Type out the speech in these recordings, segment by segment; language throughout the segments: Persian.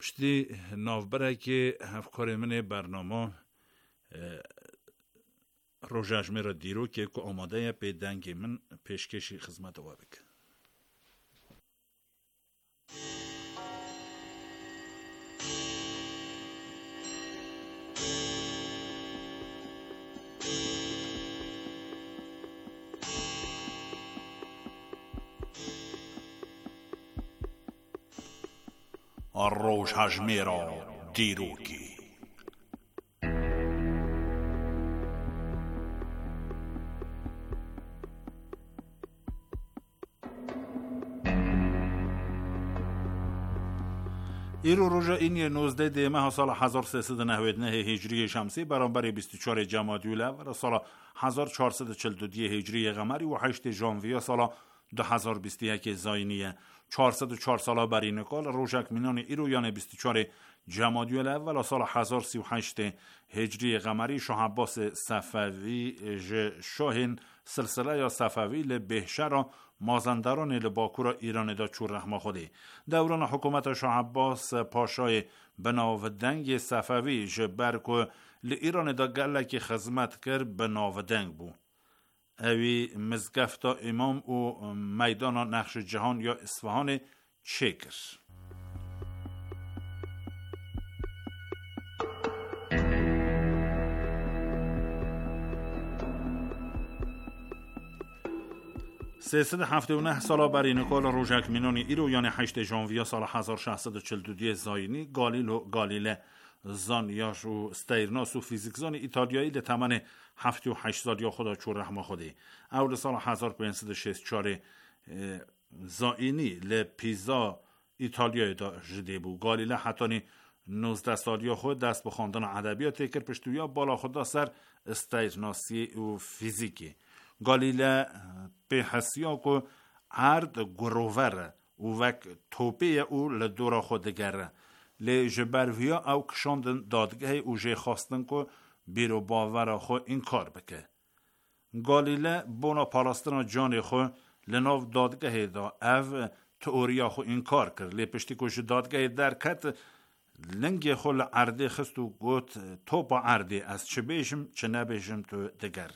پشتی نافبره که هفکار من برنامه روژاجمه را دیرو که آماده به دنگ من پیشکشی خدمت او بکن. روژاجمه را دیروگی. ایرو روژا این 19 دی ماه سال 1399 هجری شمسی برابر 24 جمادی الاول سال 1442 هجری قمری و 8 ژانویه سال 2021 زاینی 404 ساله بر این کال روژک مینان ایرو یعنی 24 جمادی الاول سال 1038 هجری قمری شاه عباس صفوی شاهین سلسله یا صفوی لبهشرا مازندران لباکورا ایران دا چور رحمه خودی دوران حکومت شاه عباس پاشای بناودنگ صفوی جبرکو لایران دا گلک خدمت کرد بناودنگ بو اوی مزگفتا امام و میدان نقش جهان یا اصفهان چکر. سیصد 79 سالا بر این کال روژک مینانی ایرو یعنی 8 ژانویه سال 1642 زاینی گالیله زانیاش و استیرناس و فیزیکزان ایتالیایی لتمن 78 سال یا خدا چور رحمه خودی اول سال 1564 زاینی لپیزا ایتالیایی دا جده بو گالیله حتانی 19 سال یا خود دست به خواندن ادبیات تکر پشتویا بالا خدا سر استیرناسی و فیزیکی گالیله به حسیاک و عرد گروور و وک توپه او لدورا خودگره لجبرویا او کشاندن دادگه او جه خواستن که بیرو باور خو این کار بکه. گالیله بونا پاراستنا جان خو لناو دادگه دا او تئوریا خو این کار کرد لی پشتی کش دادگه درکت لنگ خو لعرده خست و گوت تو با عرده از چه بیشم چه نبیشم تو دگری.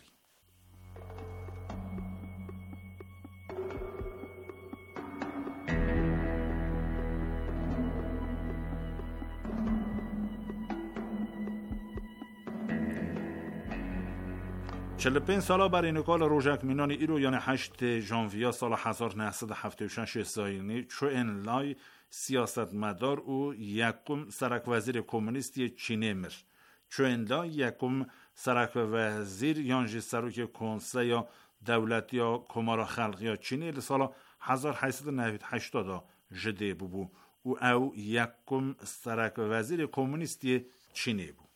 45 سالا بر این کال روژک مینان ایرو یعنی 8 ژانویه سال 1976 زاینی چو انلای سیاست مدار او یکم سرک وزیر کمونیستی چینی مر چو انلای یکم سرک وزیر یانجی سروک کنسه یا دولتی یا کمارا خلقی یا چینی لسال 1880 جده بو او یکم سرک وزیر کمونیستی چینی بو.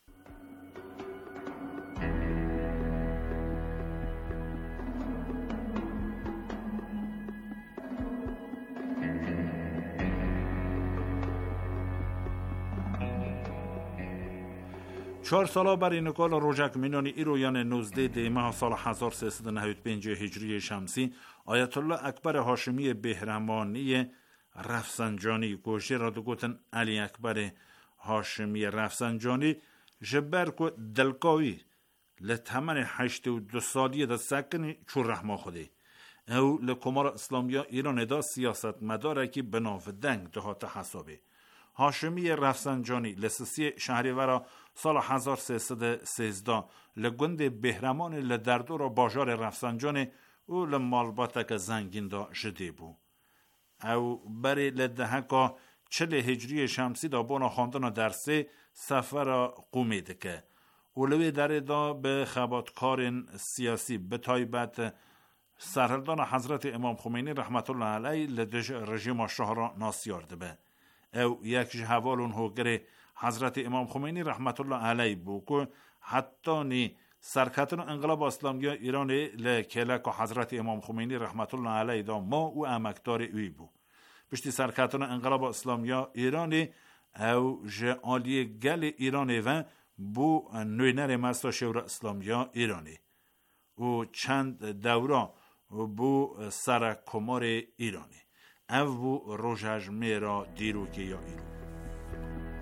چهار سالا بر این کال روژک مینانی ایرو یعنی 19 دی ماه سال 1395 هجری شمسی آیت الله اکبر هاشمی بهرمانی رفسنجانی گوشه را دو گوتن علی اکبر هاشمی رفسنجانی جبر کو دلکاوی لتمن 82 سالی دا سکنی چون رحمه خوده او لکمار اسلامیا ایران دا سیاست مداره که بناف دنگ دهات حسابه هاشمی رفسنجانی لسسی شهریورا سال 1313 لگند بهرمان لدردو را باجار رفسنجانی او لمالباتک زنگین دا جده بو او بری لدهکا 40 هجری شمسی دا بونا خواندن درسه سفر قومی دکه اولوی داره دا به خباتکار سیاسی به تایبت سرهردان حضرت امام خمینی رحمت الله علیه لدج رژیم شاه ناسیارده به او یک جهوالون هوگر حضرت امام خمینی رحمت الله علیه بو که حتی نی سرکتن انقلاب اسلامی ایران لکلک و حضرت امام خمینی رحمت الله علیه دا ما و امکدار اوی بو پشتی سرکتن انقلاب اسلامی ایران او جعالی گل ایران و بو نوینر مستا شور اسلامی ایرانی و چند دوره بو سرکمار ایرانی او بو روژاجمه را دیرو که یا ایرو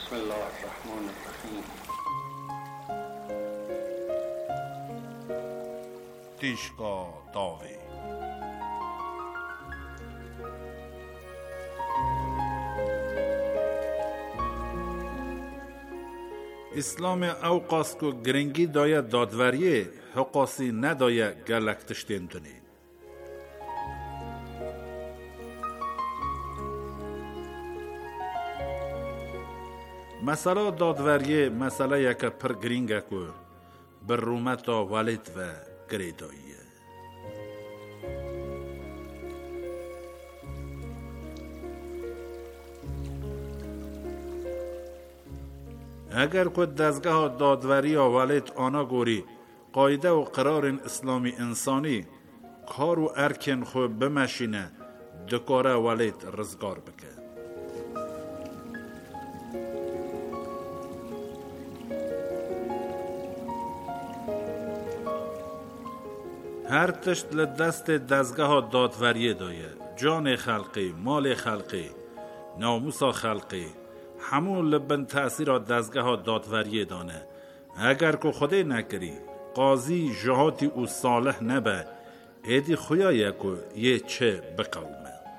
بسم الله الرحمن الرحیم. تیشکا داوی اسلام اوقاس کو گرنگی دایه دادوریه حقاسی ندایه گلکتشتین دونی. مسئله دادوریه مسئله یک پر گرینگه کو بر رومتا والد و گریداییه. اگر که دستگاه دادوری والد آنا گوری قاعده و قرار اسلامی انسانی کار و ارکن خو بمشینه دکاره والد رزگار بکه. هر تشت لدست دستگاه دادوری دایه جان خلقی، مال خلقی، ناموس خلقی همون لبن تأثیر دستگاه دادوری دانه. اگر که خودی نکری قاضی جهاتی او صالح نبه ایدی خویایه که یه چه بقومه.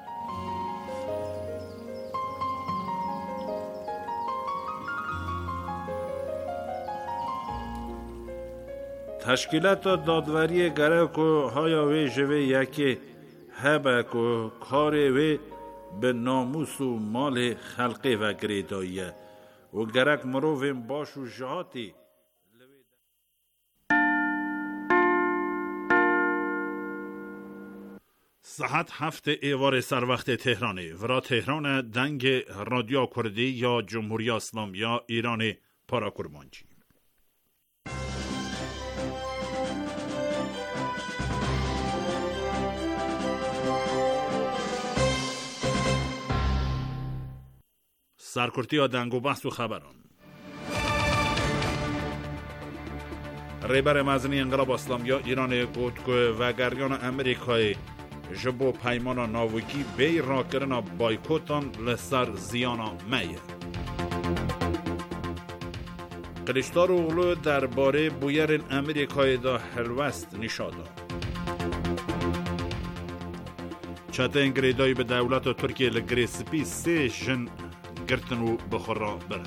تشکیلات دادوری گره که های وی جوه یکی هبه که کار وی به ناموس و مال خلقی و گریداییه و گرک مروفیم باش و جهاتی. ساعت 7 ایوار سر وقت تهرانی ورا تهران دنگ رادیو کردی یا جمهوری اسلامی یا ایران پاراکورمانچی. سرکرتی ها دنگ و بحث و خبران. ریبر مزنی انقلاب اسلامی ایران گفت که وگریان امریکای جبو پیمان ناوکی بی را کرنا بایکوتان لسر زیانا میه. قلیشتار اغلو درباره بویر امریکای دا هلوست نشادا. چته انگریدایی به دولت ترکیه لگریسپی 3 جن گرتن و بخورا برن.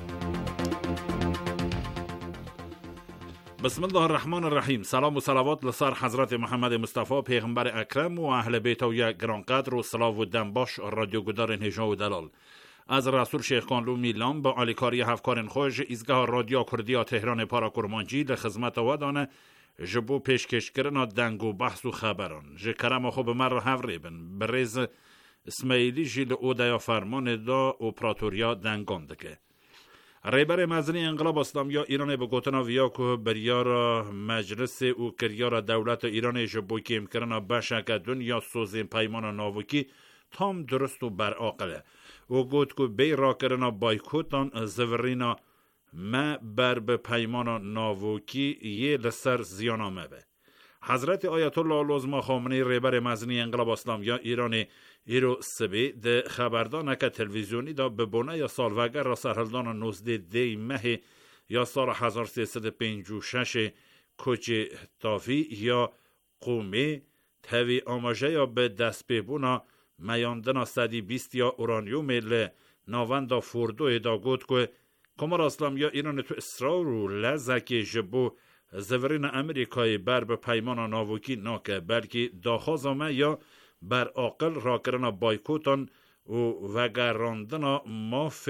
بسم الله الرحمن الرحیم. سلام و صلوات لسر حضرت محمد مصطفی پیغمبر اکرم و اهل بیت و یک گرانقدر و صلاو و دنباش رادیو گدار هجا و دلال. از رسول شیخ کانلو میلان با علیکاری هفکارن خوش ایزگاه رادیو کردیا تهران پاراکورمانچی لخدمت ودانه جبو پیشکش کرنا دنگ و بحث و خبران. جکرم خوب مر هفریبن بریز اسماعیلی جیل اودیا فرمان دا اپراتوریا دنگان دکه. ریبر مزنی انقلاب اسلامی ایران به گوتنا ویا که بریار مجلس او کریار دولت ایران جبو کم کرنا بشک دنیا سوزین پیمان ناوکی تام درست و برعاقله. او گوت که بی را کرنا بایکوتان زورینا ما بر به پیمان ناوکی یه لسر زیانامه به. حضرت آیت الله العظما خامنه‌ای ریبر مزنی انقلاب اسلامی ایران ایرو سبی ده خبردان که تلویزیونی دا به بونه یا سالوگر را سرهلدان 19 دی مه یا سال 1356 کچ تافی یا قومی تاوی آماجه یا به دست ببونا میاندنا 120 یا اورانیوم ل ناوندا فوردو دا گوت که کمار اسلامی ایران تو اسرار و لزک جبو زورین امریکای بر به پیمان ناوکی ناکه بلکه داخازامه یا بر عاقل را کرنا بایکوتان و وگراندنا ماف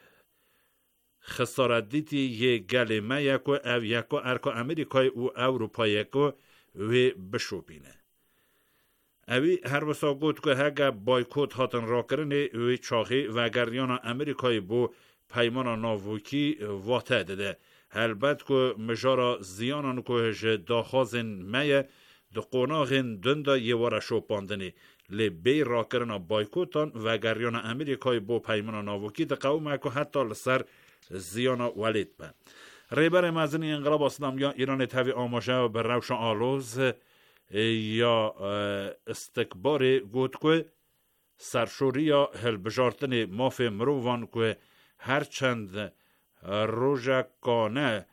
خسارت دیتی یه گلمه یکو او یکو ارکو امریکای و اروپا یکو و بشوپینه. اوی هر وسا گوت که هگه بایکوت هاتن را کرنه و چاقی وگریان امریکای بو پیمان ناوکی واته دده. البته که مجارا زیانان که داخازن میه د قوناغین دنده یه واره شوپاندنی لی بی را کرنا بایکوتان و گریان امریکای بو پیمان ناوکی ده قومه که حتی لسر زیانا ولید به. ریبر مزنی انقلاب اسلامی ایران تاوی آماجه به روش آلوز یا استکبار گوت که سرشوری یا هلبجارتن ماف مروان که هرچند روژکانه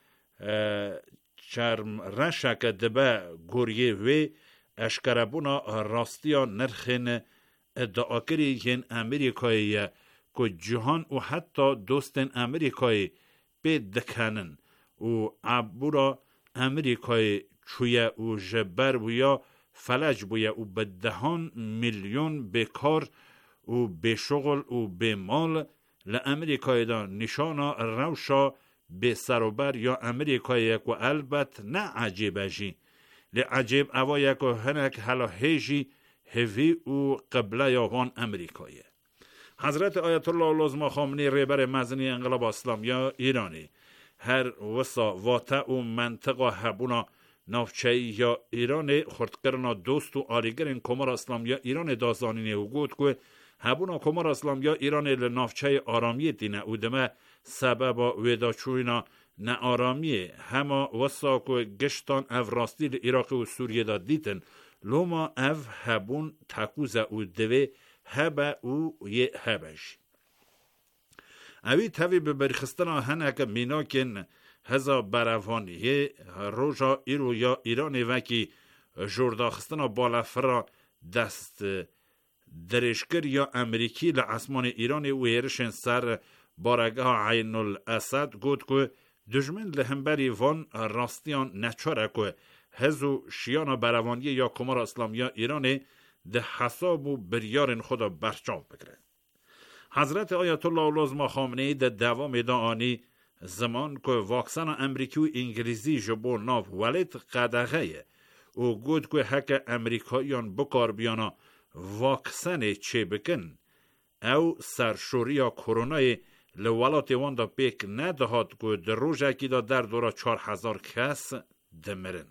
چرم رشک دبه گوریه وی اشکربونا راستیا نرخین ادعا کری که امریکایی که جهان و حتی دوستن امریکایی به دکنن و عبورا امریکایی چویه و جبر بویا فلج بویا و به 10 میلیون بیکار و به شغل و به مال لامریکای دا نشانا روشا به سروبر یا امریکای و البت نه عجیبه جی لعجیب اوا یک هنک حالا هیجی هوی و قبله یاوان امریکایه. حضرت آیت الله لازم خامنه‌ای رهبر مزنی انقلاب اسلامی ایرانی هر وسا واتا و منطقه هبونا نافچه یا ایران خردکرنا دوست و آریگرین کمر اسلامی ایران دازانینه و گود که هبونا کمر اسلامی ایران لنافچه آرامی دینه او دمه سبب ویداچوینا نه آرامیه همه وسا که گشتان او راستی عراق و سوریه دا دیتن لوما او هبون تکوزه او دوه هبه او یه هبش اوی تاوی به برخستنا هنک میناکن هزا برافانیه روژا ایرو یا ایران وکی جورداخستنا بالافرا دست درشکر یا امریکی لعصمان ایران و ایرشن سر بارگاه عین الاسد گود که دجمن لهمبری وان راستیان نچاره که هزو شیان برافانی یا کمار اسلامی ایران ده حساب و بریارن خدا برچاو بگره. حضرت آیت الله لازم خامنه‌ای ده دوام دعانی زمان که واکسن امریکی و انگلیزی جبو ناف ولید قدغه و گود که حک امریکایان بکار بیانا واکسن چه بکن او سرشوری کرونای لولات وان دا پیک ندهاد که در روز اکی دا در دورا 4000 کس دمرن.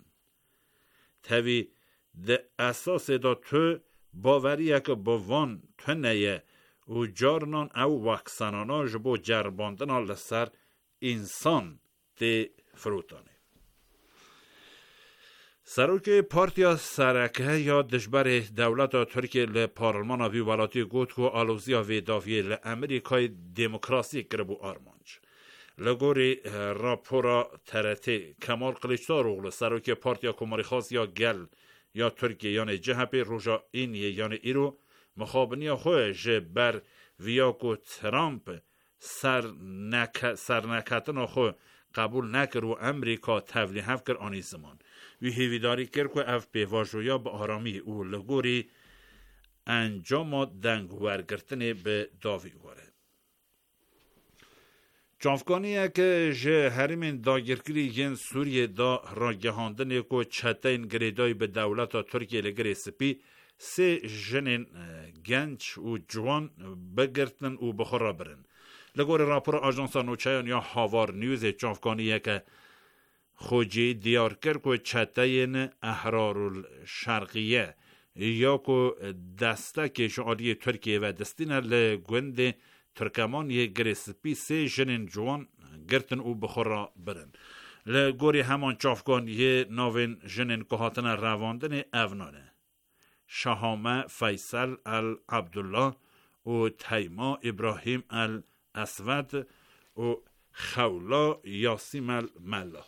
تاوی ده اساس دا تو باوری که با وان تو نیه و جارنان او واکسنانا جبو جرباندنا لسر انسان ده فروتانه. سروک پارتیا سرکه یا دشبر دولت ترکیه لپارلمان وی ولاتی گوت که آلوزیا وی داویه لامریکای دموکراسی کربو آرمانج. لگوری راپورا ترته کمال قلیچداروغلو سروک پارتیا کماری خاص یا گل یا ترکیه یعنی جهب روژا این یعنی ایرو مخابنی خوش بر ویاکو ترامپ سرنکتن خو قبول نکر و امریکا تولیه کر آنی زمان وی هیویداری کر که اف پیواجویا به آرامی او لگوری انجام دنگ ورگرتن به داوی واره. جانفگانیه که جه هریمین داگرگری ین سوریه دا راگهاندن که چتین گریدای به دولت ترکیه لگری سپی سه جنین گنج و جوان بگرتن و بخورا برن. لگور راپور آژانس نوچهان یا هاوار نیوز جانفگانیه که خوجی دیار کرد که چتین احرار الشرقیه یا که دستک شعالی ترکیه و دستینه لگوند ترکمان یه گریسپی سه جنین جوان گرتن او بخورا برن. لگوری همان چافگانیه ناوین جنین که هاتن رواندن اونانه شهامه فیصل العبدالله و تیما ابراهیم الاسود و خولا یاسیم الملا.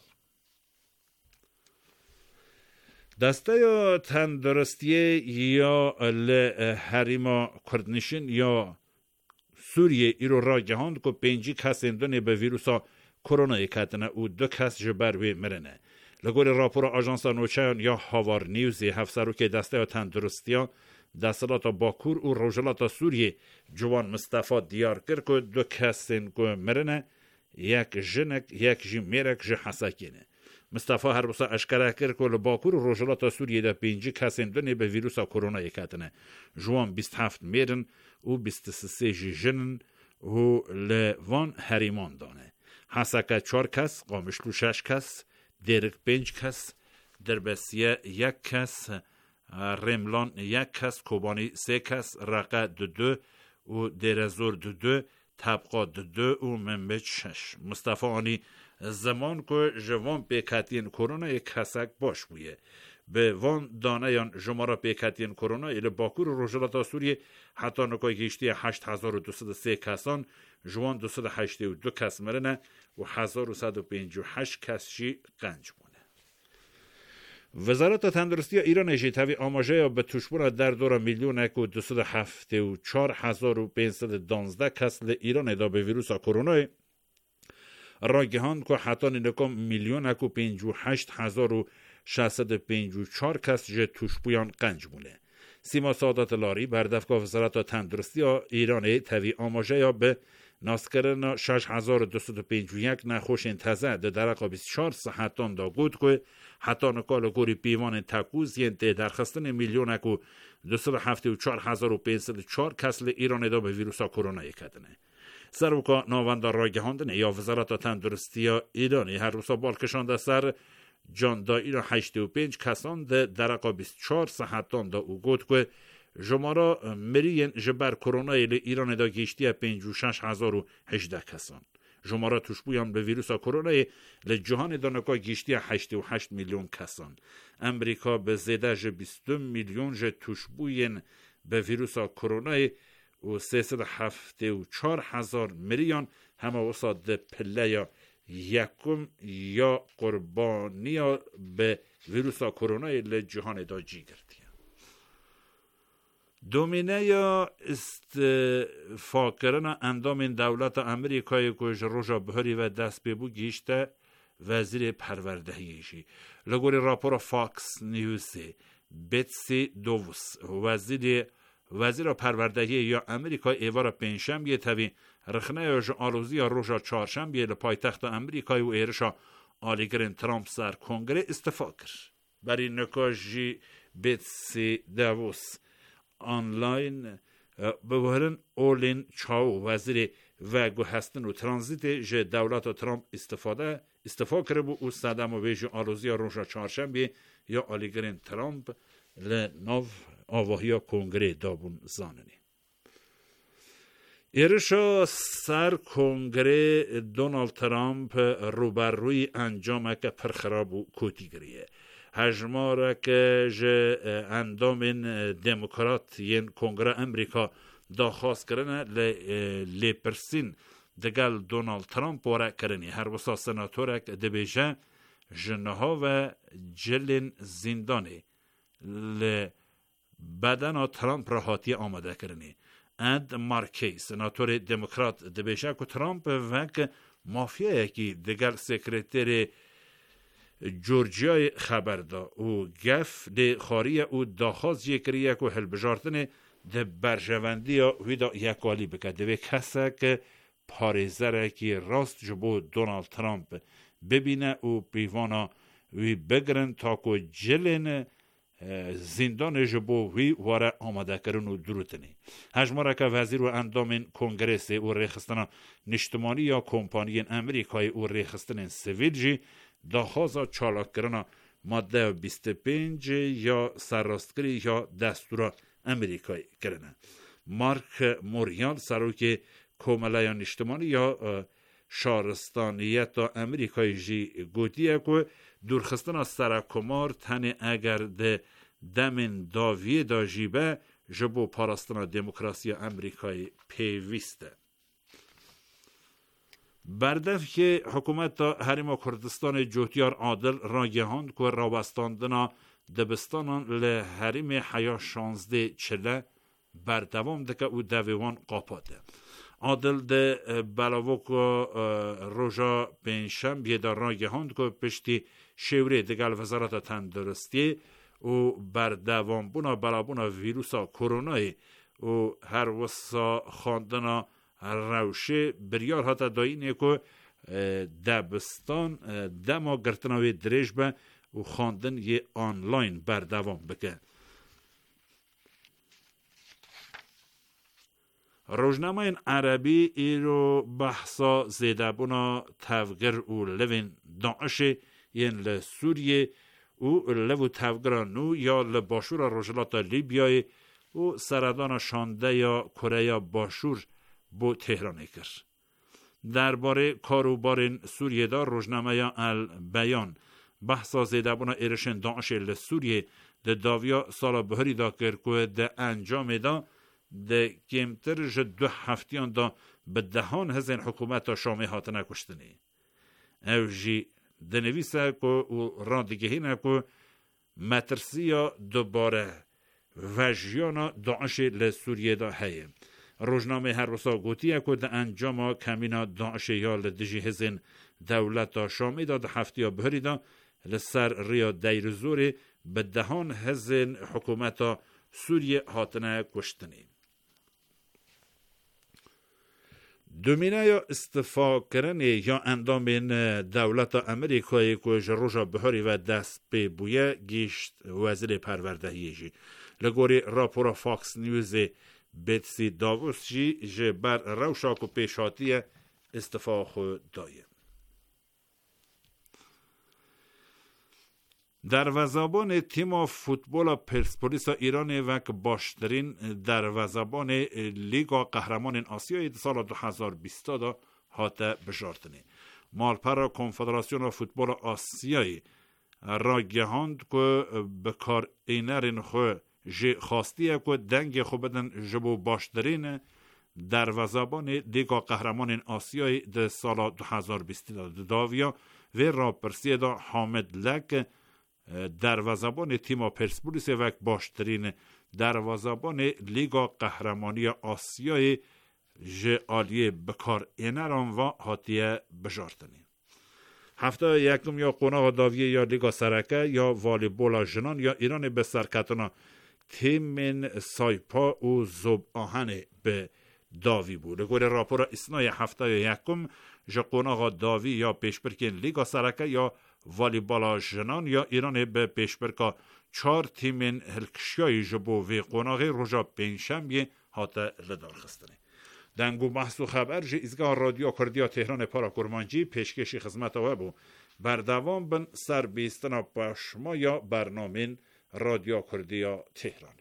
دسته یا تندرستیه یا لحریما کردنشین یا سوریه ایرو را جهاند که 5 کس اندونه به ویروسا کرونا کتنه و 2 کس جبروی مرنه. لگور راپور آژانس نوچهان یا هاوار نیوزی هفسرو که دسته یا تندرستیا دستلات باکور و روژلات سوریه جوان مصطفی دیار کرد که 2 کس اندونه مرنه یک جنک یک جی میرک جی حساکینه. مصطفی هر بسا اشکره کرد که باکور و روژلات سوریه ده 5 کس اندونه به ویروسا کرونا کتنه. جوان 27 میرن و 23 جنن و لوان هریمان دانه. حسکه 4 کس، قامشلو 6 کس، درک 5 کس، دربسیه 1 کس، رملان 1 کس، کوبانی 3 کس، رقه 2 و درزور 2 طبقه 2 و منبج 6. مصطفی آنی زمان که جوان پیکتین کرونا یک کسک باش بویه به وان دانیان جمارا پیکتین کرونا ایل باکور روژلاتا سوریه حتی نکای گیشتی 8203 کسان جوان 282 کس مرنه و 1158 کس شی قنج مونه. وزارت تندرستی ایران جیتوی آماجه به توشبون در دور 1,274,512 کس ل ایران دا به ویروس کرونا راگهان که حتی نکم 1,058,654 کس جه توشبویان قنج مونه. سیما سعادت لاری بردفگاه وزارت تندرستی ایران تاوی آماجه یا به ناسکرن 6,251 نخوش انتظر ده درقا 24 ساعتان دا گود که حتی نکال گوری پیوان تکوز ین ده درخستن 1,274,504 کس ل ایران دا به ویروس کرونا کدنه. سروکا ناوند راگهاندن یا وزارت تندرستی ایرانی هر روزا بالکشانده سر جان دا ایران 85 کسان ده درقا 24 ساعتان دا او گود که جمارا مرین جبر کرونا ایل ایران دا گیشتی 56,018 کسان. جمارا توشبویان به ویروس کرونا ایل جهان دا نکا گیشتی 88 میلیون کسان. امریکا به زیده جه 22 میلیون جه توشبوین به ویروس کرونا و 374,000 میلیون همه وسط پله یا یکم یا قربانی به ویروس کرونا ایل جهان دا جی گردی. دومینه یا استفاکرن اندام دولت امریکای که روژا بهاری و دست ببو گیشته وزیر پروردهیشی. لگوری راپور فاکس نیوزی بتسی دووس وزیر پروردهی یا امریکای ایوارا پنجشنبه تاوی رخنه یا آلوزی یا روژا چهارشنبه لپایتخت امریکای و ایرشا آلیگرین ترامپ سر کنگره استفاکر. برای نکاجی بتسی دووس آنلاین بوهرن اولین چاو وزیر وگو هستن و ترانزیت جه دولت ترامپ استفاده کرده بو او صدم و بیجو آلوزی روژا چهارشنبه یا آلیگرین ترامپ لناو آواهی کنگره دابون زاننی. ایرشا سر کنگره دونالد ترامپ روبروی انجام که پرخراب و کوتی گریه. هجماره که جه اندام دموکرات ین کنگره امریکا داخواست کرنه لیپرسین دگل دونالد ترامپ وره کرنی. هر وسا سناتورک دبیجه جنها و جلین زندانی بدن ترامپ را حاتی آماده کرنی. اند مارکی سناتور دموکرات دبیجه که ترامپ وک مافیا یکی دگل سکرتر جورجیای خبر دا او گف ده خاری او داخواست یکریه که هلبجارتنه ده برجواندی ویدا یکالی بکده و کسا که پاریزره که راست جبو دونالد ترامپ ببینه او پیوانا وی بگرن تا که جلن زندان جبو وی واره آماده کرن و دروتنی. هجماره که وزیر و اندام کنگرس او ریخستن نشتمانی یا کمپانی امریکای او ریخستن سویل جی داخوازا چالاک کرنا ماده 25 یا سرراستگری یا دستور امریکایی کرنه. مارک موریان سروک کوملایان اجتماعی یا شارستانیت امریکایی جی گوتیه که دورخستان سرکمار تنه اگر ده دمن داویه دا جیبه جبو پاراستان دموکراسی امریکایی پیوسته. بردف که حکومت حریم کردستان جوتیار عادل راگهاند که راوستاندنا دبستانان لحریم حیا 16 چله بردوام دکه او دویوان قاپاده. عادل ده بلاوک روژا پنجشنبه در راگهاند که پشتی شوری دگل وزارت تندرستی و بردوام بونا بلابونا ویروسا کرونای و هر وسا خواندنا روشه بریار هاتا داینه که دبستان دما گرتناوی دریج به و خواندن یه آنلاین بردوام بکن. روزنامه عربی ایرو بحثا زیده بونا تفگر و لوین داعش ین لسوریه و لو تفگر نو یا لباشور روجلات لیبیای و سردان شانده یا کره باشور بو تهران کرد. درباره کاروبار سوریه دار روزنامه البیان بحثا زیده بنا ایرشن داعش لسوریه ده داویا سالا بهری دا کرکوه ده انجام دا ده کمتر جد 2 هفتیان دا به دهان هزین حکومت شامی هاتنه کشتنی. او جی ده نویسه که و راندگهینه که مترسیا دوباره وجیانا داعش لسوریه دا هیه. روزنامه هر روزا گوتیه که ده انجام کمینا داعش یا لدجی هزین دولت شامی دا ده هفتیا بهری دا لسر ریا دیرزوری به دهان هزین حکومت سوریه هاتنه کشتنی. دومینه یا استفا کرنی یا اندام دولت امریکایی که جروجا بهاری و دست به بویه گیشت وزیر پروردهی جی. لگوری راپورا فاکس نیوز بیتسی داووس جی بر روشاک و پیشاتی استفا خود دایه. دروازه‌بان تیم فوتبال پرسپولیس ایران وک باشترین دروازه‌بان لیگا قهرمان آسیای سال 2020 دا هاته بشارتنی. مالپر کنفدراسیون فوتبال آسیایی را گهاند که بکار اینرین خو جی خواستیه که دنگ خو بدن جبو باشترین دروازه‌بان لیگا قهرمان آسیای ده سال 2020 داویا و را پرسیه دا حامد لک دروازه‌بان تیم پرسپولیس وک باشترین دروازه‌بان لیگا قهرمانی آسیای جالیه بکار اینران و هاتیه بجارتنی. هفته یکم یا قوناغ داویه یا لیگا سرکه یا والیبول جنان یا ایران به سرکتنا تیم سایپا و زوب آهن به داوی بود. لگوری راپورا اسنای هفته یکم جا قوناغ داوی یا پیشبرکین لیگا سرکه یا والیبال جنان یا ایران به پیشبرکا 4 تیم هلکشیای جبو و قوناغی روژا پنجشنبه هاته لدار خستنی. دنگو بحث و خبر جی ایزگاه رادیو کردیا تهران پارا کرمانجی پیشکشی خدمت وبو بردوام بن سر بیستنا پشما یا برنامه رادیو کردیا تهرانی.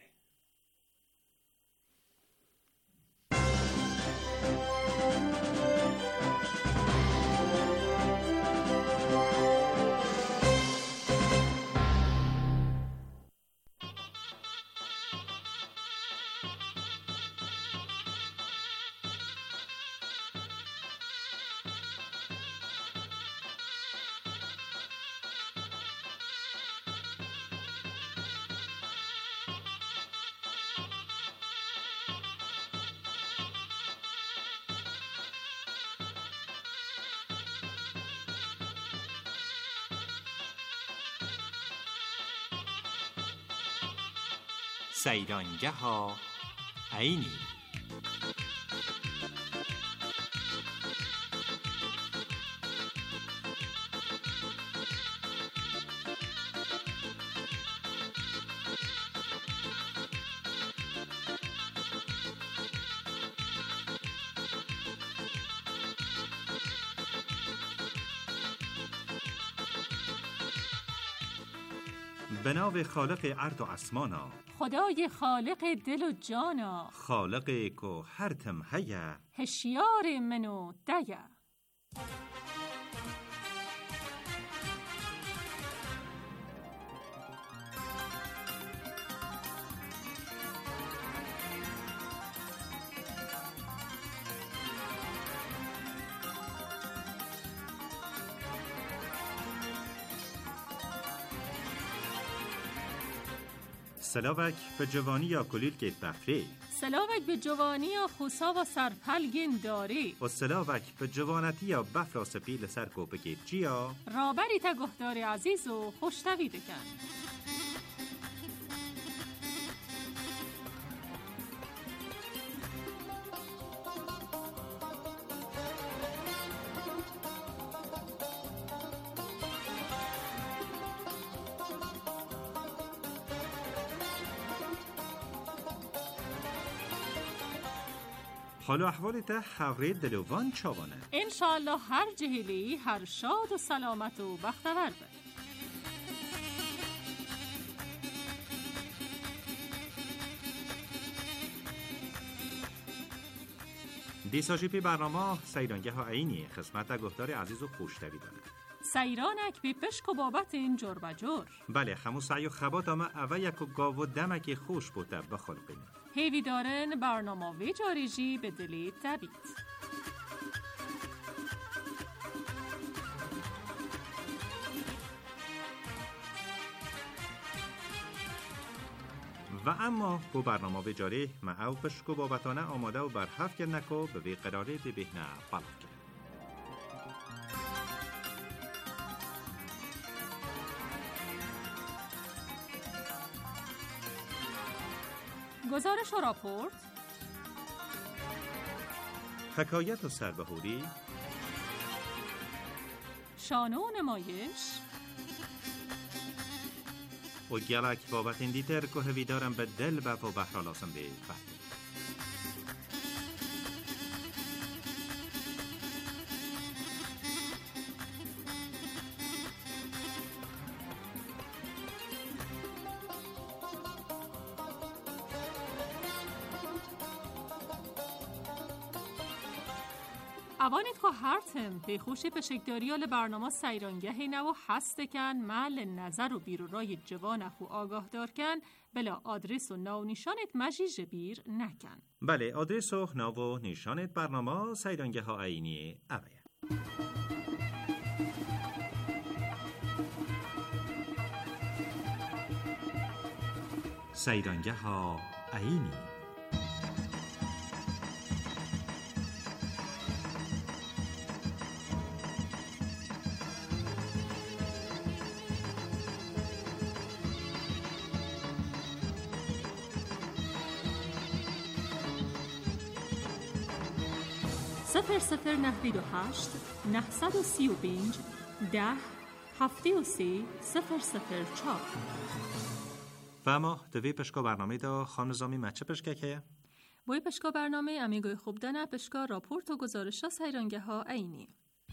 سیرانگه ها عینی به نام خالق ارض و اسمانا، خدای خالق دل و جانا، خالق کو هر تم هیا، هشیار منو دیا. سلاوک به جوانی یا کلیل که بفری، سلاوک به جوانی یا خوصا و سرپلگین داری، و سلاوک به جوانتی یا بفر سپیل سر کو بگید جیا رابری تا گهدار عزیز و خوشتوی دکن. حالا احوالت خبری دلوان چاوانه؟ انشالله هر جهلی هر شاد و سلامت و بختور به. دیساجی پی برنامه سیرانگه ها عینی خدمت گفتار عزیز و خوشتوی دارد. سیرانک بی پشک و بابت این جور بجور. بله خمو سعی و خبات اما اوه یک و گاو و دمک خوش بوده بخلقین. هیوی دارن برنامه وی جاریجی به دلی تبید. و اما بو برنامه بجاری ما او پشک و بابتانه آماده و بر هفت نکو به وی قراره دی بهنه بلد کرد. گزارش و راپورت، حکایت و سربهوری، شانه و نمایش و گلک بابت این دیتر که هوی دارم به دل و بحرال آسم دی بحث. اوانید که هر تم پیخوشی پشکداریال برنامه سیرانگه نو هست کن محل نظر و بیرو رای جوان اخو آگاه دار کن بلا آدرس و ناو نیشانت مجیج بیر نکن. بله آدرس و ناو و نیشانت برنامه سیرانگه ها عینی اوه. سیرانگه ها عینی. صفر صفر 98 935 10 73 004. و ما دوی پشکا برنامه دا خانم زامی مچه پشکه که؟ بوی پشکا برنامه امیگوی خوب دانه پشکا راپورت و گزارش ها سیرانگه ها عینی.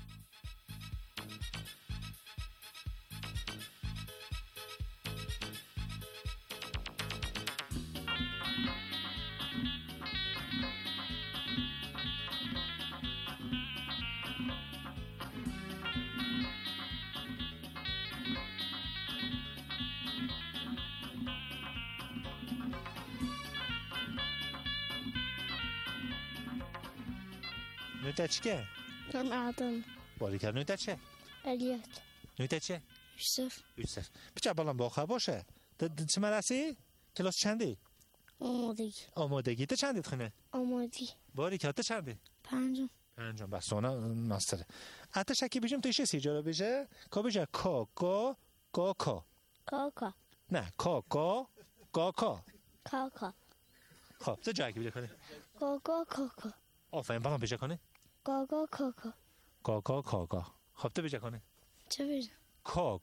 نویت چیه؟ من آدم. باری کرد نویت چیه؟ الیوت. نویت چیه؟ یوسف. بچه بالام باخه باشه. چه مرسی؟ کلاس چندی؟ آمادگی. تو چندیت خونه؟ آمادگی. باری کرد تو چندی؟ پنجم. بس اونا ماستره. حتی شکی بیشم توی سی جا رو بیشه؟ که بیشه کا. نه کا. خب تو جایی که بیشه کنی؟ کا. آفرین بالام بیشه کنی؟ کا. خب تو بیشه کنی؟ چه بیشه؟ کا.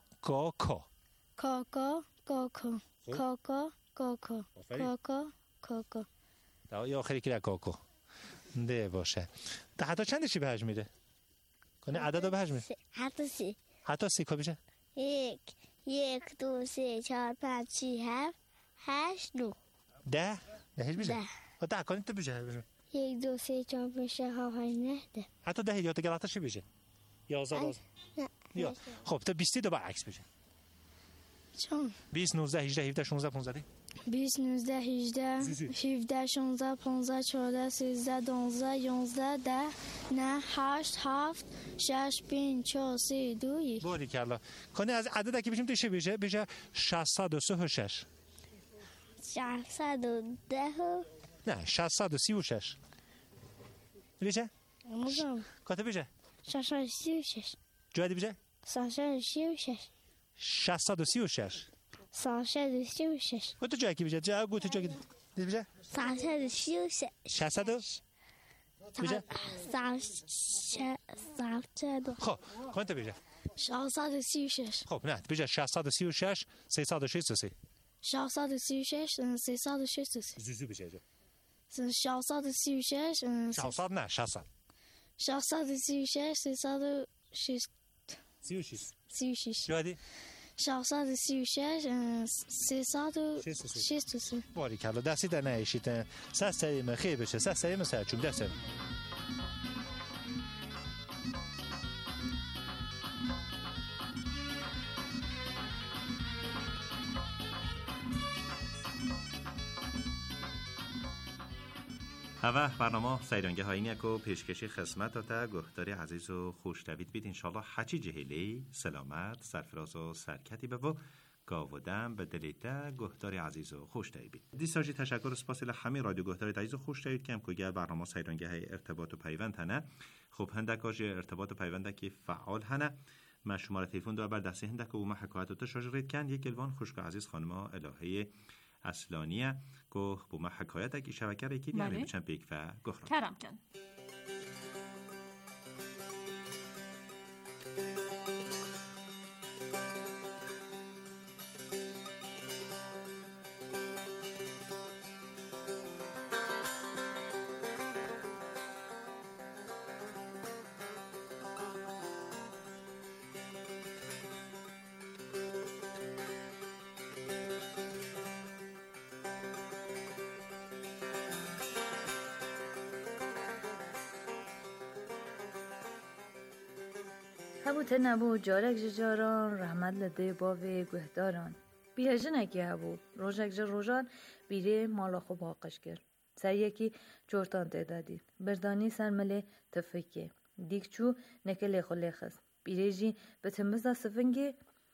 تا یا آخری که کا. ده باشه. ده حتی چندشی بهش میره؟ کنی عدد رو بهش میره؟ حتی سی که بیشه؟ 1 2 3 4 5 6 7 8 9 10 هیچ بیشه؟ ده کنی تو بیشه 1 2 3 4 5 6 7 8 9 10 حتی 10 یا تو گلاتش چی بیشه؟ 11 یا خب تو 20 دو برعکس بیشه چون 20 19 18 17 16 15 20 19 18 17 16 15 14 13 12 11 10 9 8 7 6 5 4 3 2 1 باری کلا کنی از عدد که بیشیم تو چی بیشه؟ بیشه 636 610 نه 636 بیشه؟ کاته بیشه؟ 636 جوادی بیشه؟ 636 636 636 و تو جایی که بیشه؟ جایی گوتی جایی که بیشه؟ 636 600 بیشه؟ 600 خب کنی تو بیشه؟ 636 خب نه بیشه 636 363 636 366 زوزو بیشه 636 600 نه 600 636 366 جوادی 636 366 باری کلا دستی در نهیشید سه سریم خیلی بشه سه سریم سرچوم دست سریم هوا برنامه سیرانگه های نیکو پیشکشی خدمت تا گهداری عزیز و خوشتوید بید انشالله حچی جهلی سلامت سرفراز و سرکتی به گاودم به دلیتا گهداری عزیز و خوشتوید بید. دیساجی تشکر سپاس همه رادیو گهداری عزیز و خوشتوید که امکوگر برنامه سیرانگه های ارتباط و پیوند هنه. خب هندکاج ارتباط و پیوند که فعال هنه. ما شماره تلفن دو بر دسته هندک و ما حکایت تو شجرید کن یک الوان خوشگاه عزیز خانم الهه اصلانیه که با ما حکایت اگه شبکه ریکی دیگه بچن پیک و گهران کرم کن. هبوت نبو جارک جاران رحمت لده باوی گهداران بیهجه نکی هبو روژک روژان بیره مالا خوب حاقش کرد سر یکی چورتان تعدادید بردانی سرمله تفکه دیک چو نکه خلی خست بیره جی به تمزا سفنگی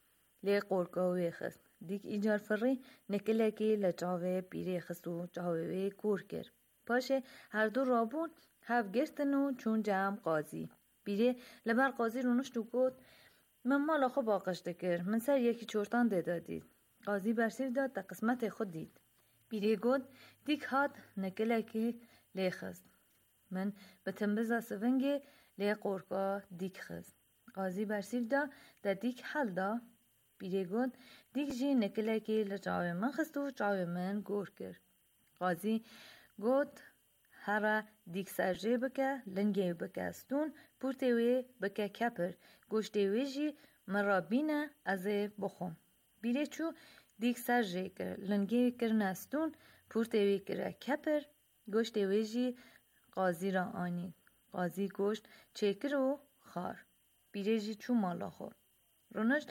لی قورکاوی خست دیک ایجار فری نکه لکی لچاوه بیره خستو چاوه کور کرد پاشه هر دو رابون هف گرتنو چون جمع قاضی بیره لبر قاضی رونش تو گفت من مالا خوب آقش دکر من سر یکی چورتان دادید قاضی برسیر داد تا قسمت خود دید بیره گفت دیک هات نکلکی لیخست من به تنبزا سفنگی لی قورکا دیک خست قاضی برسیر داد تا دیک حل دا بیره گفت دیک جی نکلکی لچاوه من خستو چاوه من گور کر قاضی گفت هر دیک سرجه بکه لنگه بکه استون پورتوی بکه کپر گوشتوی جی مرابینه از بخون بیره چو دیک سرجه کر لنگه کر نستون پورتوی کر کپر گوشتوی جی قاضی را آنید قاضی گوشت چکر و خار بیره جی چو مالا خو رونش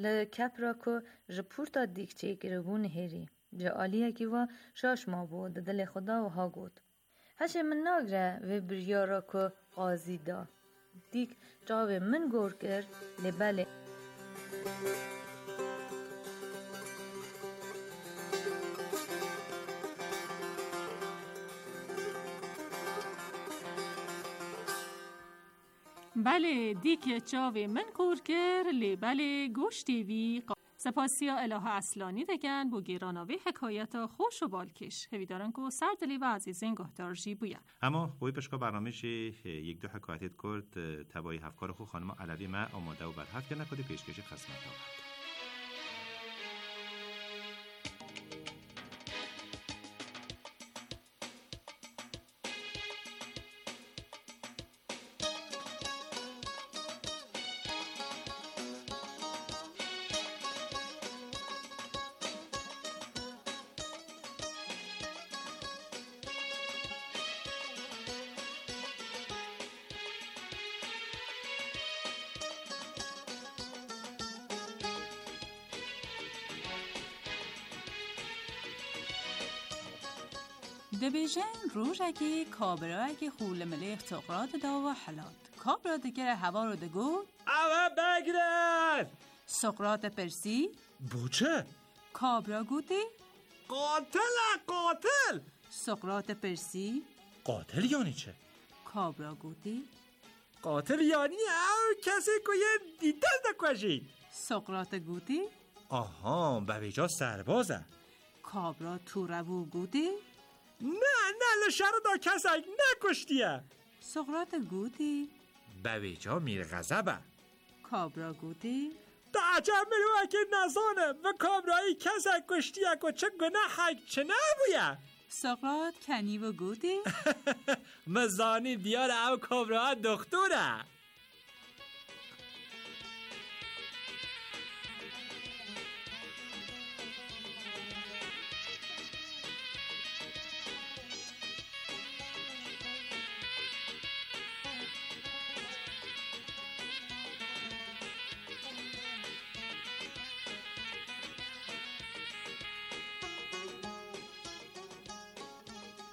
لکپرا که جپورتا دیک چکر بون هری جا آلیه که و شاش ما بود دل خدا و ها گود هشه من ناگره و بریارا که قاضی دا دیک جاوه من گور کر لبله بله دیک چاوه من گور کر لبله گوشتی وی سپاسیا اله اصلانی دگن بو گیراناوی حکایت خوش و بالکش هویدارن کو سردلی و عزیزین گهدارجی بویا اما بوی پشکا برنامهش یک دو حکایت کرد تبایی هفکار خو خانم علوی ما آماده و برحف که نکده پیشکشی خدمت آورد دبیجن روش اگه کابرا اگه خول ملیخ سقراط دا و حلات کابرا دکره هوا رو دگو اوه بگرد سقراط پرسی بوچه کابرا گوتی قاتل سقراط پرسی قاتل یعنی چه؟ کابرا گوتی قاتل یعنی او کسی که یه دیدن دکوشید سقراط گوتی آها ببیجا سربازه کابرا تو رو گوتی نه لشر دا کسک نکشتیه سقراط گوتی ببیجا میر غضبه کابرا گوتی دا عجب منو اکر نزانه و کابرایی کسک کشتیه که چه گناه حق چه نبویه سقراط کنی و گوتی مزانی دیار او کابرا دختوره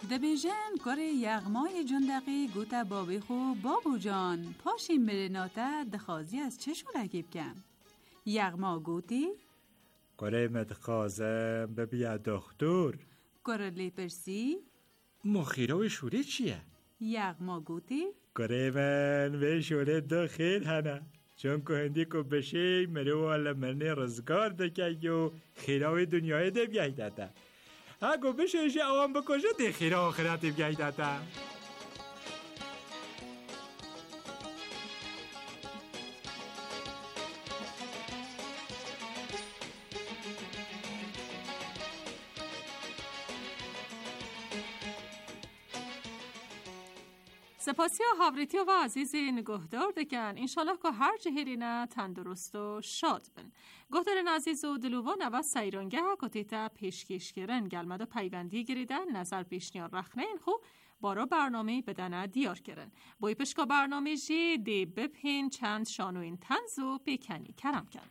دبیجن کار یغمای جندقی گوتا بابی خو بابو جان پاشیم برناتا دخازی از چشو رکیب کن. یغما گوتی کاره مدخازم ببیا دکتر. کاره لیپرسی مخیره شوره چیه؟ یغما گوتی کاره من به شوره دو خیل هنه چون که هندی که بشه مره والا منه رزگار دکه یو خیراوی دنیای ده بیایی داده اگه بشه ایشه اوام بکشه ده خیرا آخراتی بیایی داده. سپاسی و حبریتی و عزیزی نگهدار دکن انشالله که هر جهرینه تندرست و شاد بن. گهدارن عزیز و دلوان و سیرانگه کتیتا پیشکش کرن گلمد و پیوندی گریدن نظر پیشنیار رخنه این خو بارا برنامه بدنه دیار کرن. بای پشکا برنامه جی دی بپین چند شانو این تنزو بیکنی کرم کن.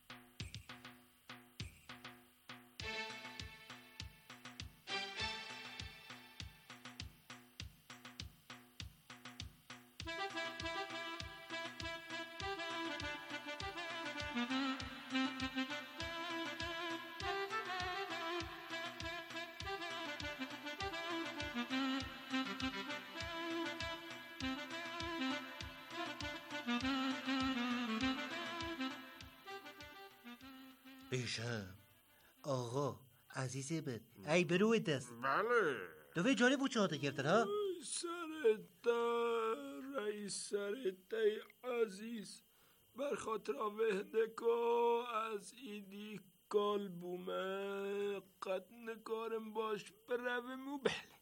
بیشم آقا عزیزی بد ای برو دست. بله دوی جالب بود چهاته گرفتن ها سرتا رئیس سرتا عزیز بر خاطر وحده که از ایدی کال بومه قد نکارم باش برومو بله.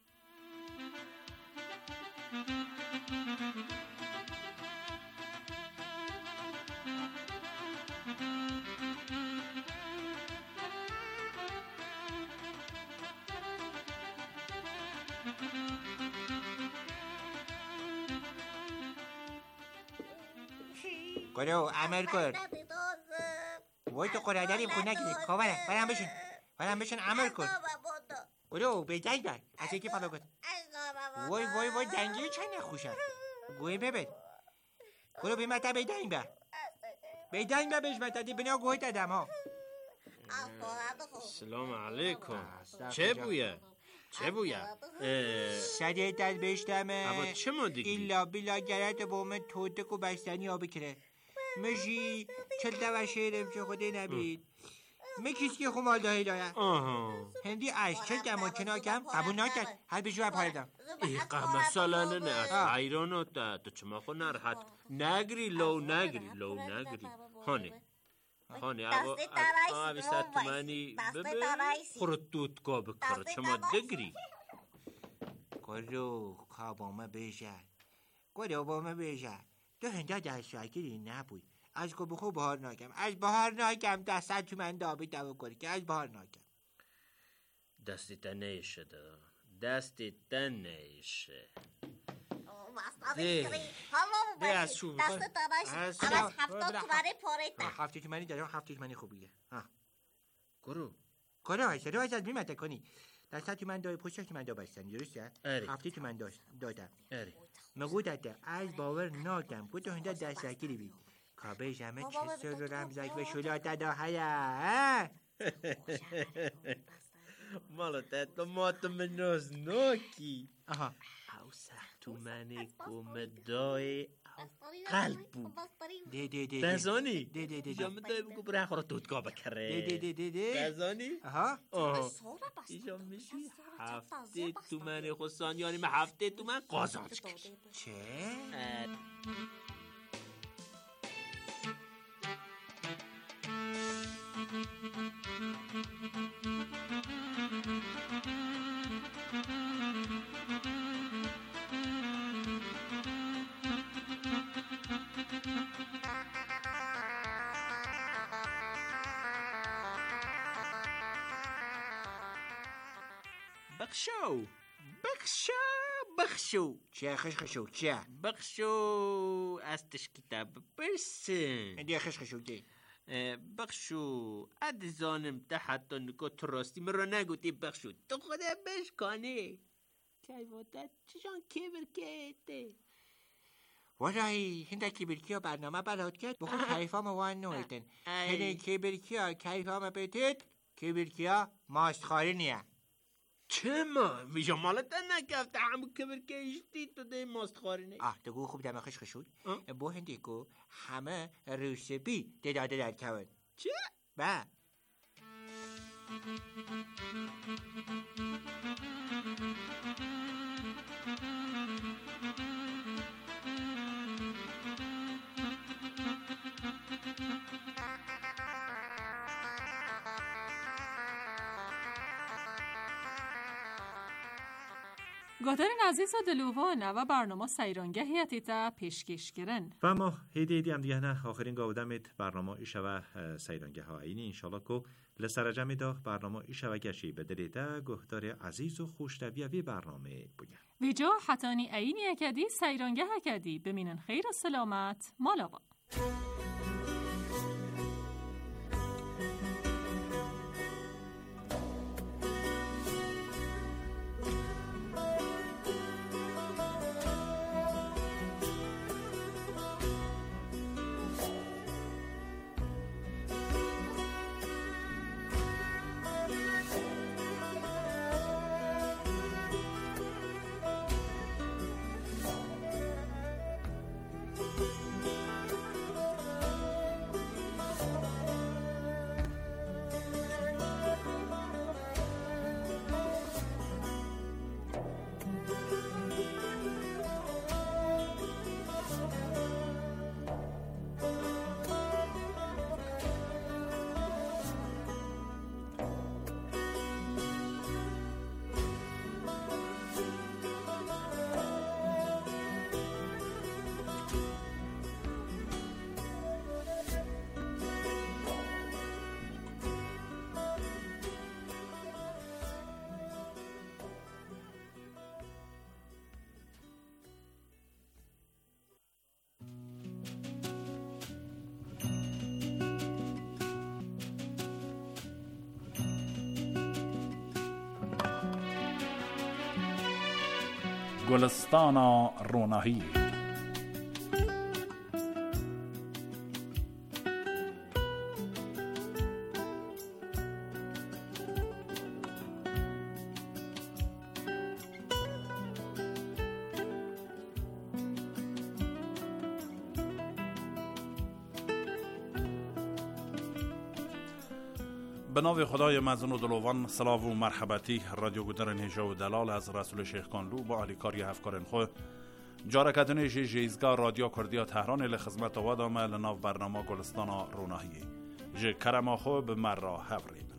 گلو عمل کن وای تو قرادریم خود نگیده کامره برم بشن عمل کن گلو به جنگ بر از یکی فلا کن وای دنگی چند نخوشن گوی ببر گلو به مطب به دنگ بر بهش مطدی بنا گوی دادم ها. سلام علیکم. چه بویه؟ سریع دل بشتمه اما چه مدگی؟ ایلا بیلا گرد بومه تودک و بستنی آبی کره مجی چلده و شیرم چه خوده نبید مکیس که خمال داهی داید هندی از چلده ما چناکم قبول نکرد هر بجوه پایدم ایقا مثلا نه از حیرانات ده چما خو نرحت نگری لو نگری هانه آوی ست تومانی ببه خورد دودگاه بکاره چما دگری گلو کابامه بیشه تو هنده دست شاکری نبود از که بخو بهار ناکم دست تومن دابی دو کاری که از بهار ناکم دستی تنیشه ده از شو دست داداش از 70 تومانی پاریت 70 تومانی دارم 70 تومانی خوبیه گرو از بیمت کنی دست تومن دای پشت تومن دا بستن درسته؟ 70 تومن دادم مگو داده از باور ناکم بود تو هنده دست شکری بید کابه همه چه سر رو رمزک به شلات دا هیا مالا تاتا ماتم ناز ناکی او سخت تومنی کمدای قلب بود دزانی جامعه دای بگو برای خورا دودگاه بکره دزانی ایجا میشی 70 تومن خستان یعنی من 70 تومن قازانچ کرد چه؟ بخشو چه خشخشو چه؟ بخشو از کتاب برسن هندی خشخشو چه؟ بخشو اد زانم تا حتی نکو تراستی مرا نگوتی بخشو تو خودم بشکانی وادت چشان کبرکته وای هنده کبرکیا برنامه بلاد کرد بخون کیفام وان نویدن هنده کبرکیا کیفام بیتید کبرکیا ماستخاری نیه چه ما میشا مالتا نکفته همو کبرکیش دید تو ده ماستخاری نیه دگو خوب دمخش خشود با هنده که همه روسبی داده در کون چه؟ با گادرین عزیز دلوان و برنامه سیرانگه هیتیتا پیشکش کرن و ما هیدی هم دیگه نه آخرین گاودمت برنامه ایشه و سیرانگه ها اینی انشالله که لسرجمی دا برنامه ایشه و گشی بدلیده گهدار عزیز و خوشتویوی برنامه بگن ویجا حتانی اینی اکدی سیرانگه اکدی بمینن خیر و سلامت مالاوا گلستان روناهی به نام خدای مزن و دلوان سلام و مرحبتی رادیو گودرن هجا و دلال از رسول شیخ کانلو با علیکاری هفکارن خو جارکتن جیزگاه رادیو کردیا تهران لخدمت وادام لناو برنامه گلستان روناهی جه کرما خو به مرا هبرید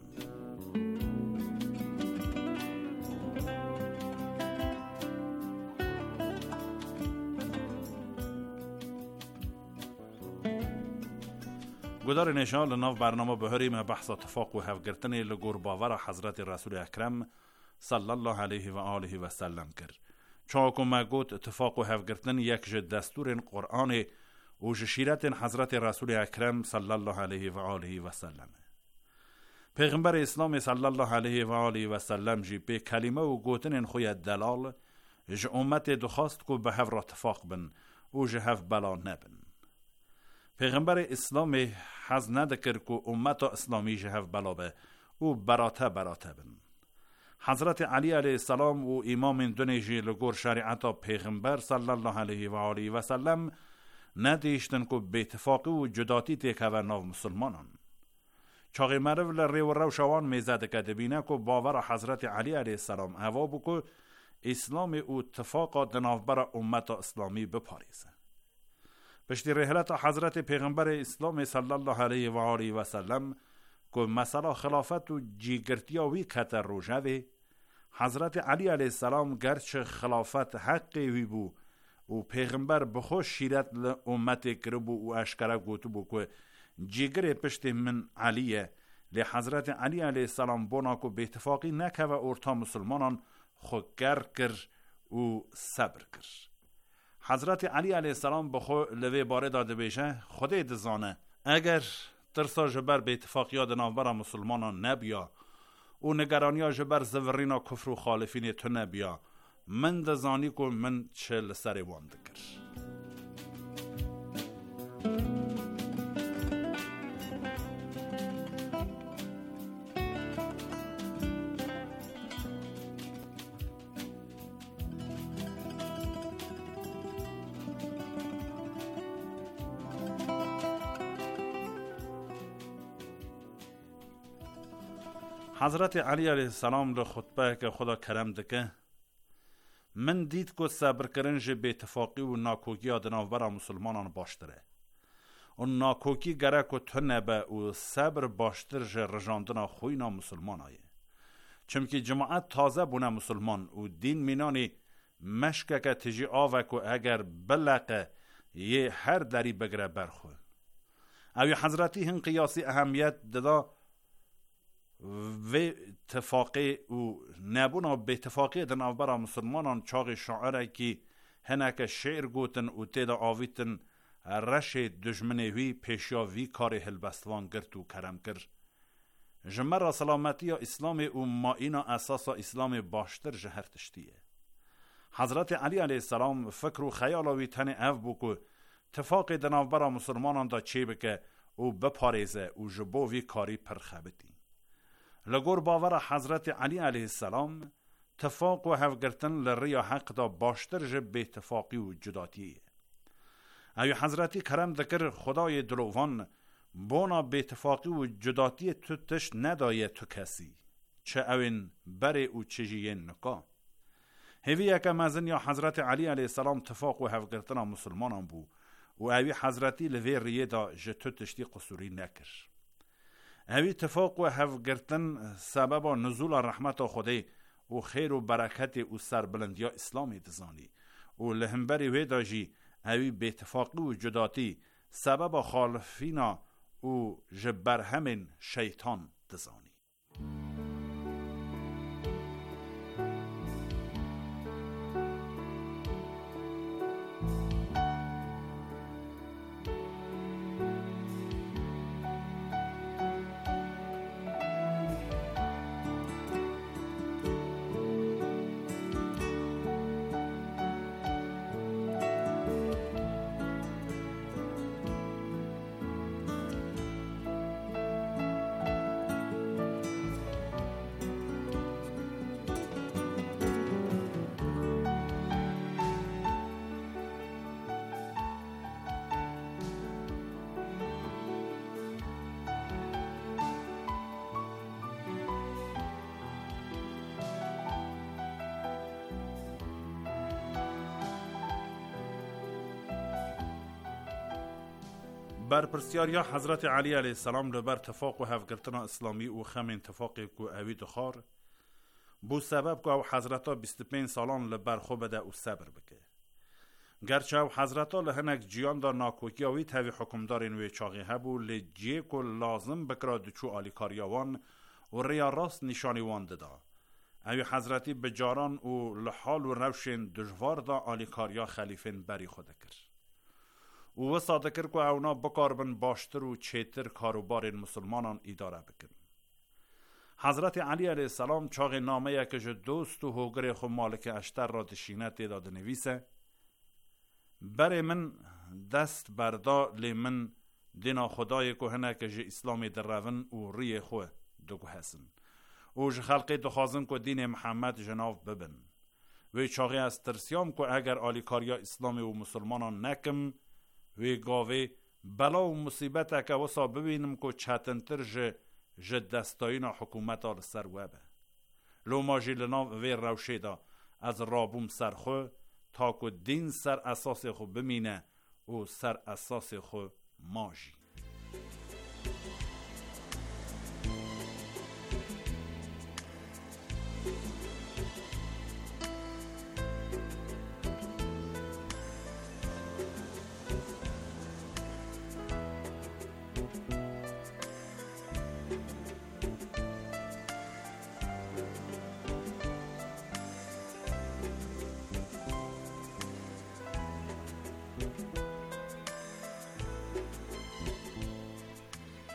گدار نشان لناو برنامه بهریم بحث اتفاق و هفگرتنی لگور باور حضرت رسول اکرم صلی الله علیه و آله و سلم کرد چاکو مگوت اتفاق و هفگرتن یک جد دستور قرآن و شیرت حضرت رسول اکرم صلی الله علیه و آله و سلم پیغمبر اسلام صلی الله علیه و آله و سلم جی به کلمه و گوتن خوی دلال ج امت دخواست کو به هف اتفاق بن و ج هف بلا نبن پیغمبر اسلام حز ندکر که امت اسلامی جهف بلابه او براته بن حضرت علی علیه السلام و امام دونیجی لگور شریعتا پیغمبر صلی الله علیه و آله و سلم ندیشتن که بیتفاقی و جداتی تیکه و ناو مسلمانان چاقی مرو لری و روشوان میزده که دبینه که باور حضرت علی علیه السلام هوا بکو اسلام او اتفاقا دنافبر امت اسلامی بپاریزه پشتی رحلت حضرت پیغمبر اسلام صلی الله علیه و آله و سلم که مسئله خلافت و جیگرتیاوی کتر روژوی حضرت علی علیه السلام گرچه خلافت حقی وی بو و پیغمبر بخوش شیرت لامت کربو و اشکره گوتو بو که جیگر پشتی من علیه لی حضرت علی علیه السلام بونا که به اتفاقی نکه و ارتا مسلمانان خودگر کر و صبر کر حضرت علی علیه السلام بخو لوی باره داده بیشه خودی دزانه اگر ترسا جبر به اتفاقیات نافبر مسلمانان نبیا و نگرانیا جبر زورینا کفر و خالفین تو نبیا من دزانی کو من چه لسر وان دکر. حضرت علی علیه السلام رو خطبه که خدا کرم دکه من دید که صبر کرنج به اتفاقی و ناکوکی آدناوبرا مسلمانان باشتره و ناکوکی گره که تو نبه و صبر باشتر جه رجاندنا خوینا مسلمان آیه چمکی جماعت تازه بونه مسلمان و دین مینانی مشکه که تجی آوه که اگر بلقه یه هر دری بگره برخواه اوی حضرتی هن قیاسی اهمیت دادا و اتفاقی و نبونا به اتفاقی دنابرا مسلمانان چاق شاعره که هنک شعر گوتن و تیدا آویتن رش دجمنوی پیشیاوی کار هلبستوان گرد و کرم کرد جمرا سلامتی اسلام و ما اینا اساسا اسلام باشتر جهر تشتیه حضرت علی علیه السلام فکر و خیالاوی تن او بو که اتفاقی دنابرا مسلمانان دا چی بکه و بپاریزه و جبووی کاری پرخبتی لگور باور حضرت علی علیه السلام تفاق و هفگرتن لریا حق دا باشتر جب به اتفاقی و جداتیه اوی حضرتی کرم دکر خدای دلوان بونا به اتفاقی و جداتی تو تش ندایه تو کسی چه اوین بره و چجیین نکا هیوی یکا مزن یا حضرت علی علیه السلام تفاق و هفگرتن مسلمانان بو و اوی حضرتی لوی ریه دا جتو تشتی قصوری نکر اوی اتفاق و هفگرتن سبب نزول رحمت خدای و خیر و برکت و سربلندی اسلامی دزانی و لهمبری وی داجی اوی به اتفاقی و جداتی سبب خالفینا و جبر همین شیطان دزانی بر پرسیاریا حضرت علی علیه السلام لبر تفاق و هفگرتن اسلامی و خم انتفاقی که اوی دخار بو سبب که او حضرتا 25 سالان لبر خوب ده و صبر بکه گرچه او حضرتا لهنک جیان دا ناکوکی اوی تاوی حکمدارین وی چاقی هبو لجیه که لازم بکرا دچو آلیکاریاوان و ریا راست نشانی وان دا اوی حضرتی بجاران و لحال و روشن دجوار دا آلیکاریا خلیفین بری خوده کرد و وساده کرد که اونا بکاربن باشتر و چیتر کاروبار مسلمانان اداره بکن. حضرت علی علیه السلام چاق نامه که جو دوست و هوگر خو مالک اشتر را دشینه داده نویسه بر من دست بردا لی من دینا خدای که هنه که جو اسلامی در روان و ری خو دوگو حسن و جو خلقی دخوازن که دین محمد جناف ببن و چاقی از ترسیام که اگر آلیکاریا اسلامی و مسلمانان نکم وی گاوی بلا و مصیبت که وسا ببینم که چتنتر جه دستایینا حکومت آل سر وبه لو ما جیلنا وی روشه دا از رابوم سرخو تا که دین سر اساس خو بمینه و سر اساس خو ماجی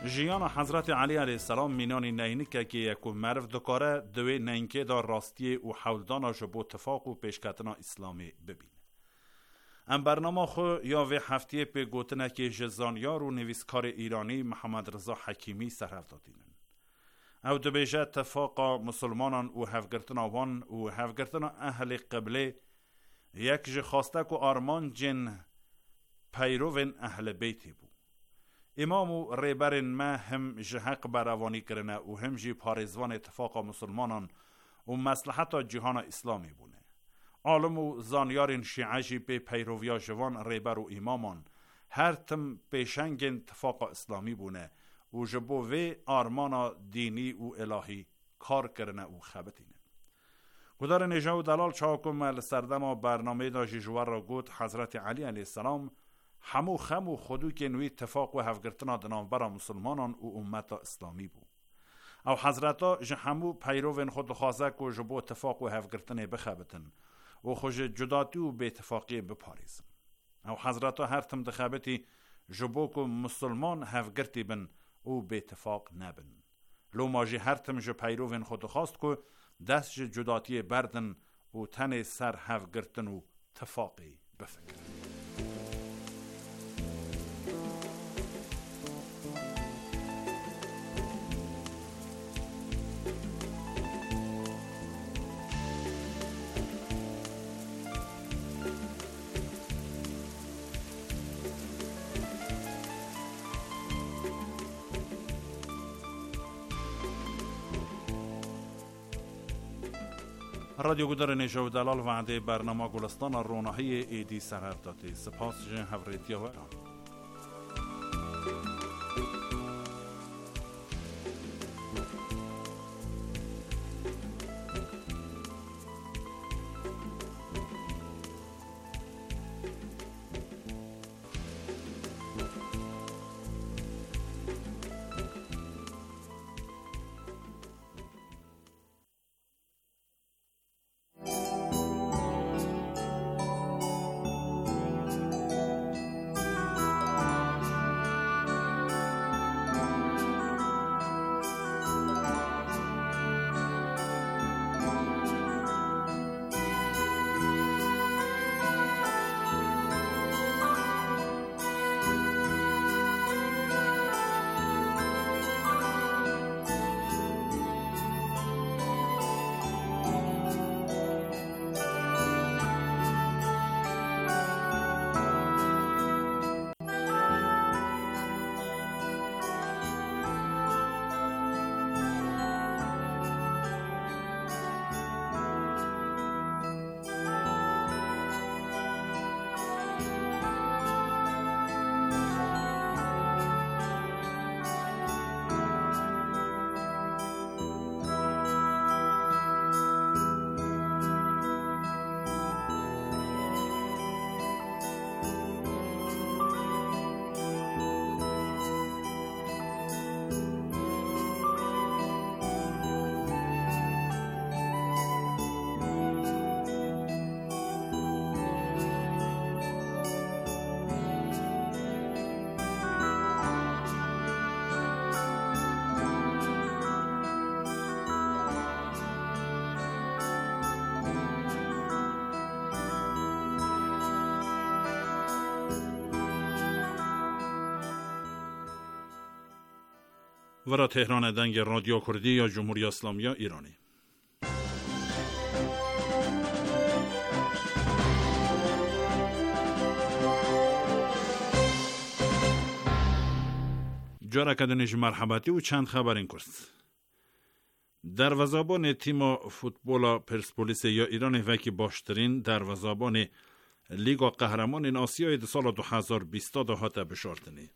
جیان حضرت علی علیه السلام مینانی نینکه که یکو مرف دکاره دوی نینکه دا راستی و حولدانا جبو اتفاق و پیشکتنا اسلامی ببین. ام برنامه خو یا وی هفته پی گوتنه که جزانیار و نویسکار ایرانی محمد رضا حکیمی سرهف دادینن. او دبیجه اتفاق مسلمانان و هفگرتنا وان و هفگرتنا اهل قبله یک جه خواسته که آرمان جن پیروین اهل بیتی بود. امام و ریبرین ما هم جهق براوانی کرنه و هم جی پارزوان اتفاق مسلمانان و مصلحت جهان اسلامی بونه. عالم و زانیارین شیعه جی به پیرویا جوان ریبر و امامان هر تم پیشنگ اتفاق اسلامی بونه و جبو وی آرمانا دینی و الهی کار کرنه و خبتینه. گدار نجا و دلال چاکم لسردم برنامه دا جیجوار را گوت حضرت علی علیه السلام همو خم و خودو که نوی اتفاق و هفگرتنا دنانبرا مسلمانان و امت اسلامی بو. او حضرتا جه همو پیروین خود خوازک و جبو اتفاق و هفگرتنه بخبتن و خوش جداتی و به اتفاقی بپاریزن. او حضرتا هر تم دخبتی جبو که مسلمان هفگرتی بن و به اتفاق نبن. لو ماجی هر تم جه پیروین خود خواست که دست جداتی بردن و تن سر هفگرتن و اتفاقی بفکر. رادیو گودار نجا و دلال وعده برنامه گلستان روناهی ایدی سرهف داده. سپاس جن هفریتی و ایران. ورا تهران دنگ رادیو کردی یا جمهوری اسلامی ایرانی. جارا کدنش مرحباتی و چند خبرین کرد. دروازه‌بان تیم فوتبال پرسپولیس یا ایران وکی باشترین دروازه‌بان لیگ قهرمان آسیای سال 2020 دهات بشارتنی.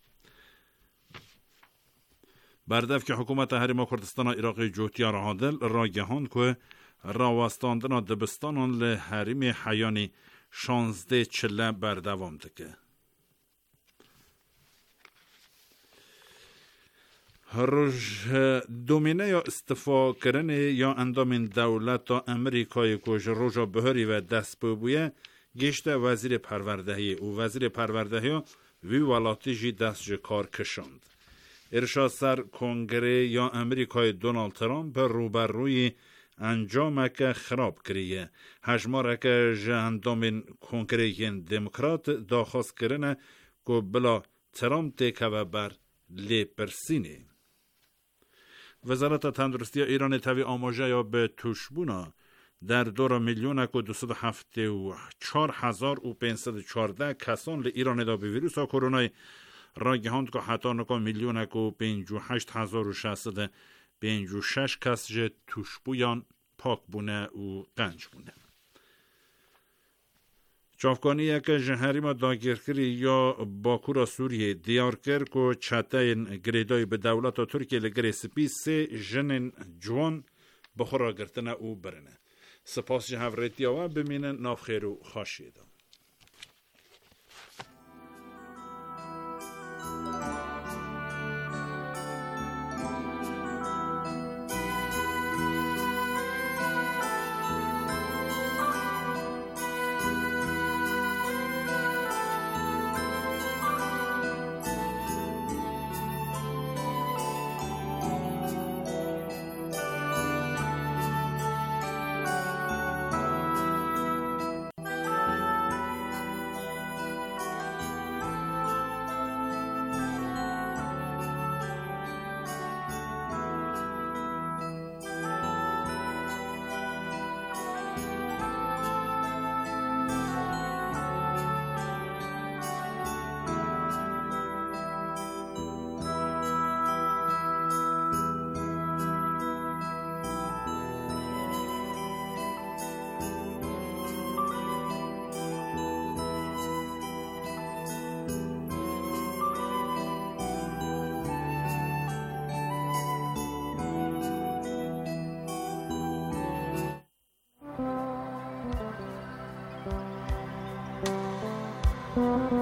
بردف که حکومت حریم کردستان عراق جوتیا رهادل را گهاند که راوستاندن دبستانان له حریم حیانی 16 چله بردوام دکه. روش دومینه یا استفا کرنه یا اندام دولت امریکای کش روژا بهاری و دست ببویه گشت وزیر پروردهی و وزیر پروردهی وی ولاتی جی دست جه کار کشاند. ارشاد سر کنگره یا امریکای دونالد ترامپ روبروی انجامک خراب کریه. هجمارک جهندامین کنگره دموکرات داخواست کرنه که بلا ترامپ تکوه بر لیپرسینه. وزارت تندرستی ایران تاوی آماجه یا به توشبونا در دور 1,274,514 کسان لی ایران دا به ویروس کرونا را گهاند که حتی نکا 1,58,656 کس جه توشبویان پاک بونه و قنج بونه. چافکانی یک جهریم داگیرکری یا باکورا سوریه دیار کرد که چطاین گریدای به دولت ترکیه لگری سپیس جنن جوان بخورا گرتنه او برنه. سپاس جهوریتی و بمینه ناف خیر و خاشیده. Thank you.